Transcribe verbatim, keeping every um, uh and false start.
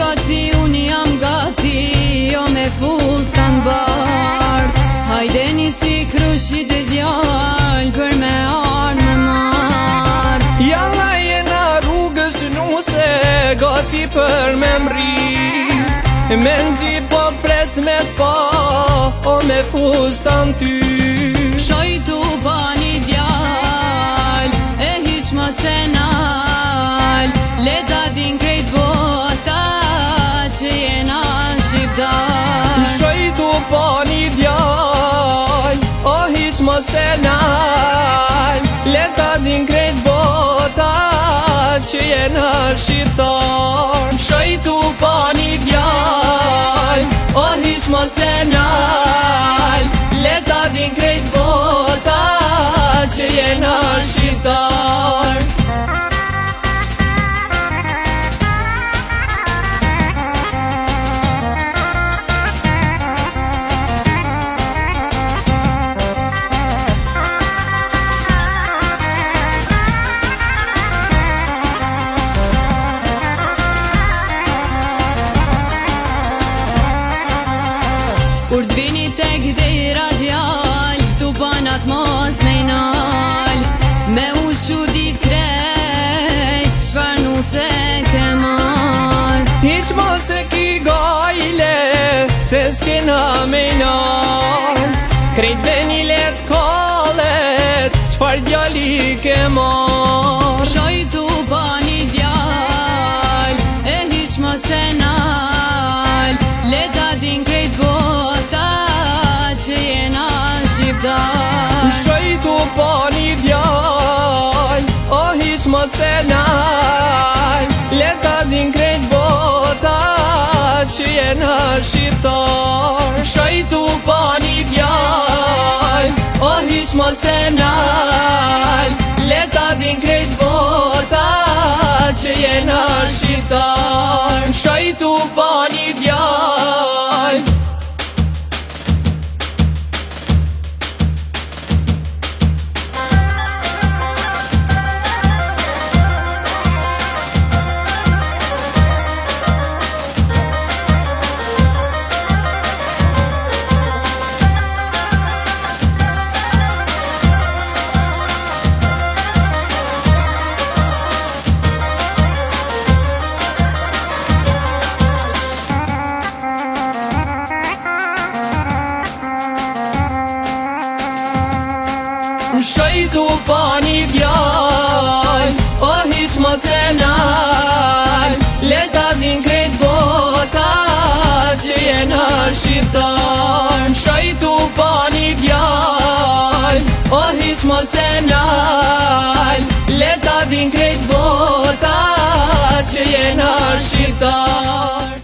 gati, unë jam gati, jo me fustan bardh. Hajde nisi krushit e djallë për me arë me marë. Jalla jena rrugës nuse, gati për me mri. Me nzi po pres me pa, o me fustan ty. Shojtu pa një djallë, e hiq ma se nalë. Leta din krejt bota, që jena shqiptar. Shojtu pa një djallë, o hiq ma se nalë. Leta din krejt bota, që jena shqiptar. Shojtu pa një djallë, o hiq ma se nalë. Leta din krejt bota, që jena shqiptar. Kur t'vini tek dera djallë, tu banat mos me i nalë. Me u qudit krejt, qfar nuse ke marë. Hiq mos e ki gajle, se s'kena me i nalë. Krejt dhe një let kallet, qfar djali ke marë. Shojtu pa një djallë, e hiq mos e nalë. Leta din krejt bota, që jena shqiptar. Shojtu pa një djallë, o hiq mos e nalë. Leta din krejt bota, që jena shqiptar. Shojtu pa një djallë, o hiq mos e nalë. Leta din krejt bota, që jena shqiptar. Shojtu pa një djallë. Shojtu pa një djallë, o hiq mos e nalë. Leta din krejt bota, që jena shqiptar. Shojtu pa një djallë, o hiq mos e nalë. Leta din krejt bota, që jena shqiptar.